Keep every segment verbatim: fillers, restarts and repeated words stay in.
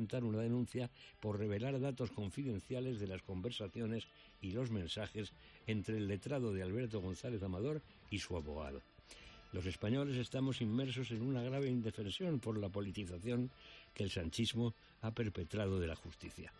presentar una denuncia por revelar datos confidenciales de las conversaciones y los mensajes entre el letrado de Alberto González Amador y su abogado. Los españoles estamos inmersos en una grave indefensión por la politización que el sanchismo ha perpetrado de la justicia.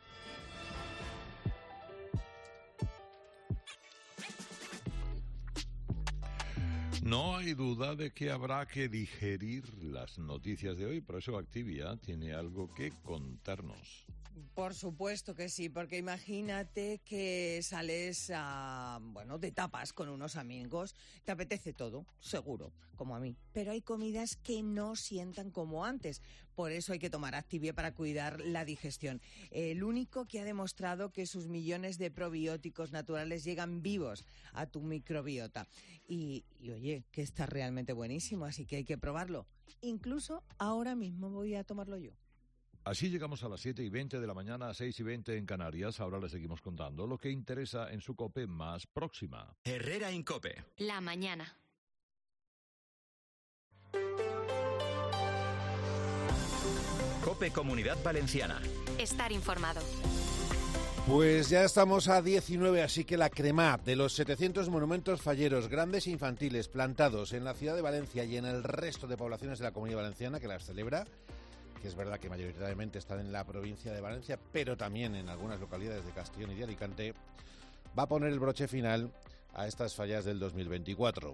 No hay duda de que habrá que digerir las noticias de hoy, por eso Activia tiene algo que contarnos. Por supuesto que sí, porque imagínate que sales a, bueno, de tapas con unos amigos, te apetece todo, seguro, como a mí, pero hay comidas que no sientan como antes, por eso hay que tomar Activia para cuidar la digestión. El único que ha demostrado que sus millones de probióticos naturales llegan vivos a tu microbiota. Y, y oye, que está realmente buenísimo, así que hay que probarlo. Incluso ahora mismo voy a tomarlo yo. Así llegamos a las siete y veinte de la mañana, a seis y veinte en Canarias. Ahora les seguimos contando lo que interesa en su COPE más próxima. Herrera en COPE. La mañana. COPE Comunidad Valenciana. Estar informado. Pues ya estamos a diecinueve, así que la crema de los setecientos monumentos falleros, grandes e infantiles, plantados en la ciudad de Valencia y en el resto de poblaciones de la Comunidad Valenciana que las celebra, que es verdad que mayoritariamente están en la provincia de Valencia, pero también en algunas localidades de Castellón y de Alicante, va a poner el broche final a estas fallas del dos mil veinticuatro.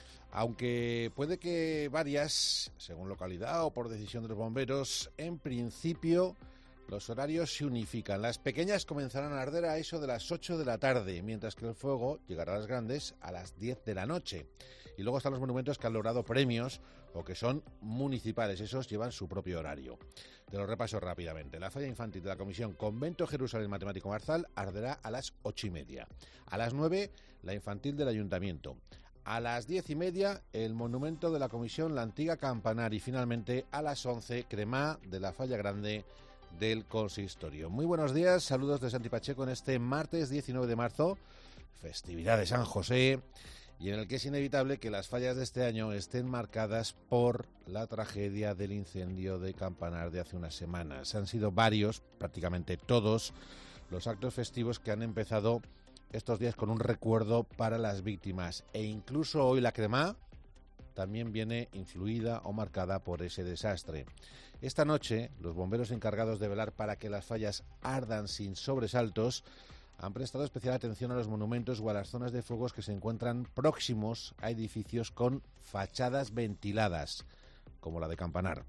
Aunque puede que varias, según localidad o por decisión de los bomberos, en principio los horarios se unifican. Las pequeñas comenzarán a arder a eso de las ocho de la tarde, mientras que el fuego llegará a las grandes a las diez de la noche. Y luego están los monumentos que han logrado premios o que son municipales. Esos llevan su propio horario. Te lo repaso rápidamente. La falla infantil de la Comisión Convento Jerusalén Matemático Marzal arderá a las ocho y media. A las nueve, la infantil del Ayuntamiento. A las diez y media, el monumento de la Comisión La Antiga Campanar. Y finalmente, a las once, cremá de la falla grande del consistorio. Muy buenos días, saludos de Santi Pacheco en este martes diecinueve de marzo, festividad de San José, y en el que es inevitable que las fallas de este año estén marcadas por la tragedia del incendio de Campanar de hace unas semanas. Han sido varios, prácticamente todos, los actos festivos que han empezado estos días con un recuerdo para las víctimas, e incluso hoy la cremá también viene influida o marcada por ese desastre. Esta noche, los bomberos encargados de velar para que las fallas ardan sin sobresaltos han prestado especial atención a los monumentos o a las zonas de fuegos que se encuentran próximos a edificios con fachadas ventiladas, como la de Campanar.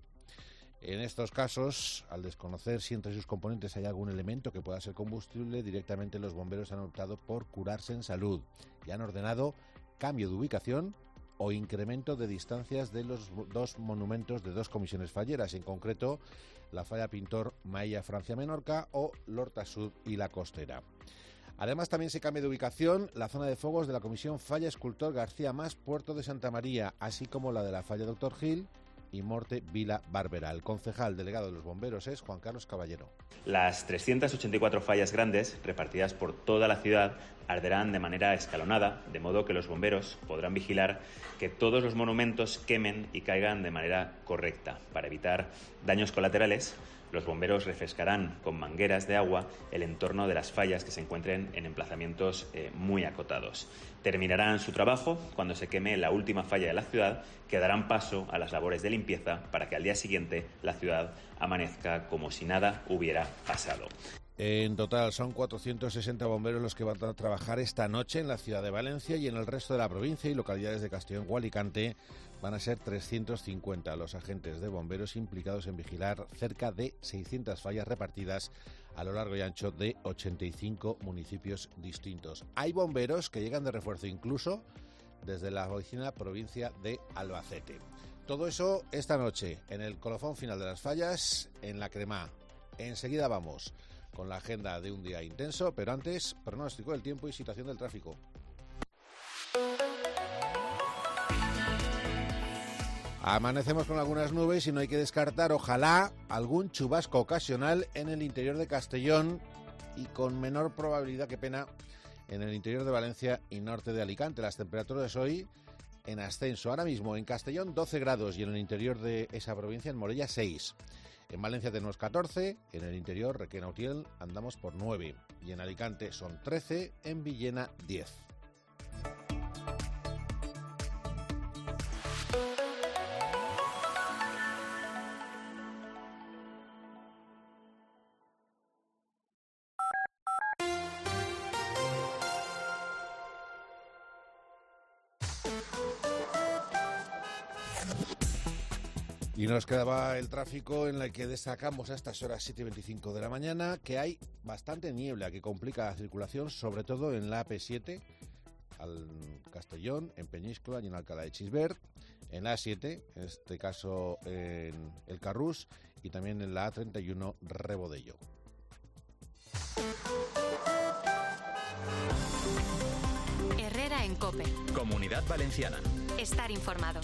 En estos casos, al desconocer si entre sus componentes hay algún elemento que pueda ser combustible, directamente los bomberos han optado por curarse en salud y han ordenado cambio de ubicación o incremento de distancias de los dos monumentos de dos comisiones falleras, en concreto la falla Pintor Maella Francia Menorca o L'Horta Sud y La Costera. Además, también se cambia de ubicación la zona de fuegos de la comisión Falla Escultor García Mas Puerto de Santa María, así como la de la falla Doctor Gil y Morte Vila Bárbara. El concejal delegado de los bomberos es Juan Carlos Caballero. Las trescientas ochenta y cuatro fallas grandes, repartidas por toda la ciudad, arderán de manera escalonada, de modo que los bomberos podrán vigilar que todos los monumentos quemen y caigan de manera correcta. Para evitar daños colaterales, los bomberos refrescarán con mangueras de agua el entorno de las fallas que se encuentren en emplazamientos eh, muy acotados. Terminarán su trabajo cuando se queme la última falla de la ciudad, que darán paso a las labores de limpieza para que al día siguiente la ciudad amanezca como si nada hubiera pasado. En total son cuatrocientos sesenta bomberos los que van a trabajar esta noche en la ciudad de Valencia, y en el resto de la provincia y localidades de Castellón o Alicante van a ser trescientos cincuenta los agentes de bomberos implicados en vigilar cerca de seiscientas fallas repartidas a lo largo y ancho de ochenta y cinco municipios distintos. Hay bomberos que llegan de refuerzo incluso desde la vecina provincia de Albacete. Todo eso esta noche en el colofón final de las fallas, en la cremá. Enseguida vamos con la agenda de un día intenso, pero antes, pronóstico del tiempo y situación del tráfico. Amanecemos con algunas nubes y no hay que descartar, ojalá, algún chubasco ocasional en el interior de Castellón y con menor probabilidad, que pena, en el interior de Valencia y norte de Alicante. Las temperaturas hoy en ascenso. Ahora mismo en Castellón doce grados y en el interior de esa provincia, en Morella, seis. En Valencia tenemos catorce, en el interior, Requena Utiel, andamos por nueve. Y en Alicante son trece, en Villena diez. Y nos quedaba el tráfico en el que destacamos a estas horas siete y veinticinco de la mañana que hay bastante niebla que complica la circulación, sobre todo en la A P siete, al Castellón, en Peñíscola y en Alcalá de Xisbert, en la A siete, en este caso en el Carrús, y también en la A treinta y uno Rebodello. Herrera en COPE. Comunidad Valenciana. Estar informado.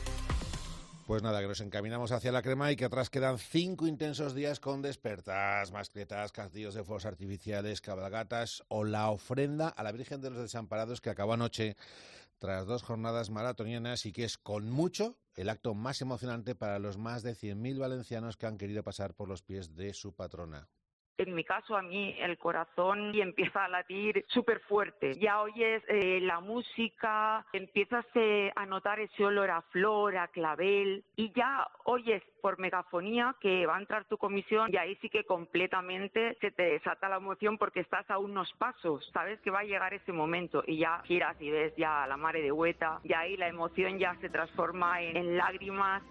Pues nada, que nos encaminamos hacia la crema y que atrás quedan cinco intensos días con despertas, mascletas, castillos de fuegos artificiales, cabalgatas o la ofrenda a la Virgen de los Desamparados que acabó anoche tras dos jornadas maratonianas y que es con mucho el acto más emocionante para los más de cien mil valencianos que han querido pasar por los pies de su patrona. En mi caso, a mí el corazón y empieza a latir súper fuerte. Ya oyes eh, la música, empiezas eh, a notar ese olor a flor, a clavel, y ya oyes por megafonía que va a entrar tu comisión y ahí sí que completamente se te desata la emoción porque estás a unos pasos, sabes que va a llegar ese momento y ya giras y ves ya a la Mare de Hueta, y ahí la emoción ya se transforma en, en lágrimas.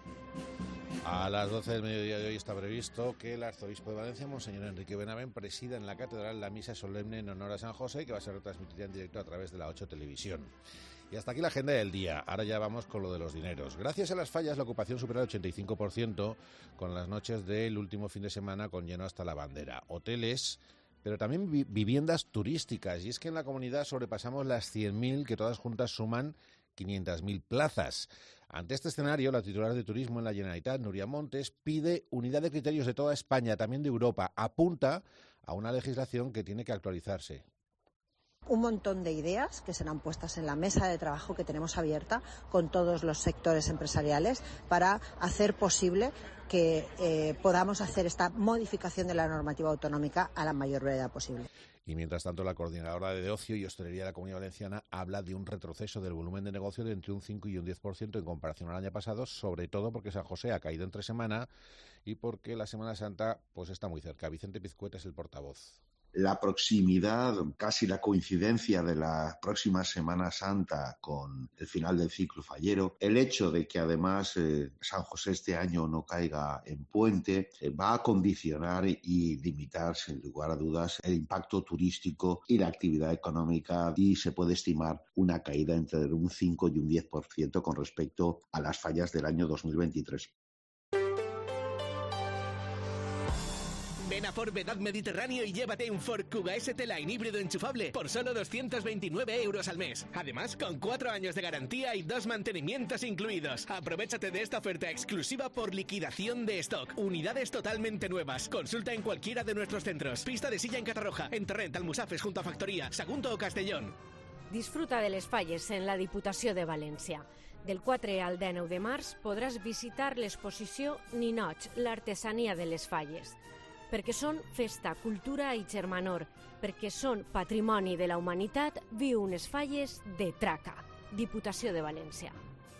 A las doce del mediodía de hoy está previsto que el arzobispo de Valencia, Monseñor Enrique Benavent, presida en la catedral la misa solemne en honor a San José, que va a ser retransmitida en directo a través de la ocho Televisión. Y hasta aquí la agenda del día. Ahora ya vamos con lo de los dineros. Gracias a las fallas, la ocupación supera el ochenta y cinco por ciento con las noches del último fin de semana con lleno hasta la bandera. Hoteles, pero también vi- viviendas turísticas. Y es que en la comunidad sobrepasamos las cien mil, que todas juntas suman quinientas mil plazas. Ante este escenario, la titular de Turismo en la Generalitat, Núria Montes, pide unidad de criterios de toda España, también de Europa. Apunta a una legislación que tiene que actualizarse. Un montón de ideas que serán puestas en la mesa de trabajo que tenemos abierta con todos los sectores empresariales para hacer posible que eh, podamos hacer esta modificación de la normativa autonómica a la mayor brevedad posible. Y mientras tanto, la coordinadora de Ocio y Hostelería de la Comunidad Valenciana habla de un retroceso del volumen de negocio de entre un cinco y un diez por ciento en comparación al año pasado, sobre todo porque San José ha caído entre semana y porque la Semana Santa pues está muy cerca. Vicente Pizcueta es el portavoz. La proximidad, casi la coincidencia de la próxima Semana Santa con el final del ciclo fallero, el hecho de que además eh, San José este año no caiga en puente, eh, va a condicionar y limitar, sin lugar a dudas, el impacto turístico y la actividad económica, y se puede estimar una caída entre un cinco y un diez por ciento con respecto a las fallas del año dos mil veintitrés. Ven a Ford Vedad Mediterráneo y llévate un Ford Kuga S T Line híbrido enchufable por solo doscientos veintinueve euros al mes. Además, con cuatro años de garantía y dos mantenimientos incluidos. Aprovéchate de esta oferta exclusiva por liquidación de stock. Unidades totalmente nuevas. Consulta en cualquiera de nuestros centros. Pista de Silla en Catarroja, en Torrent, Almusafes junto a Factoría, Sagunto o Castellón. Disfruta de les falles en la Diputació de València. Del quatre al dinou de març podràs visitar l'exposició Ninots, l'artesania de les falles. Perquè són festa, cultura i germanor, perquè són patrimoni de la humanitat, viu unes falles de Traca, Diputació de Valencia.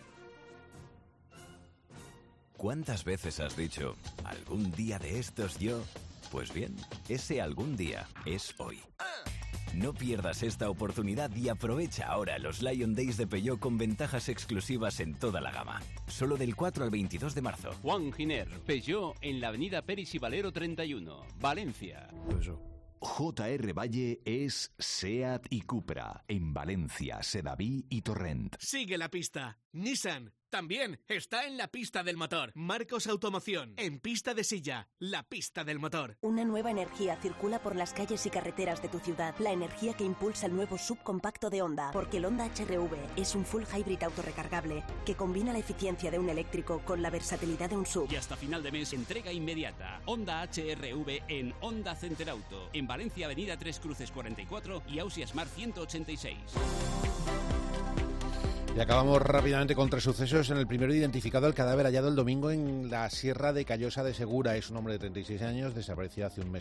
¿Cuántas veces has dicho, algún día de estos yo? Pues bien, ese algún día es hoy. No pierdas esta oportunidad y aprovecha ahora los Lion Days de Peugeot con ventajas exclusivas en toda la gama. Solo del cuatro al veintidós de marzo. Juan Giner, Peugeot en la avenida Pérez y Valero treinta y uno, Valencia. J R Valle es SEAT y Cupra en Valencia, Sedaví y Torrent. Sigue la pista. Nissan también está en la pista del motor. Marcos Automoción, en Pista de Silla, la pista del motor. Una nueva energía circula por las calles y carreteras de tu ciudad. La energía que impulsa el nuevo subcompacto de Honda. Porque el Honda H R V es un full hybrid autorrecargable que combina la eficiencia de un eléctrico con la versatilidad de un sub. Y hasta final de mes, entrega inmediata. Honda H R V en Honda Center Auto. En Valencia, avenida Tres Cruces cuarenta y cuatro y Ausia Smart ciento ochenta y seis. Y acabamos rápidamente con tres sucesos. En el primero, identificado el cadáver hallado el domingo en la Sierra de Callosa de Segura. Es un hombre de treinta y seis años, desaparecido hace un mes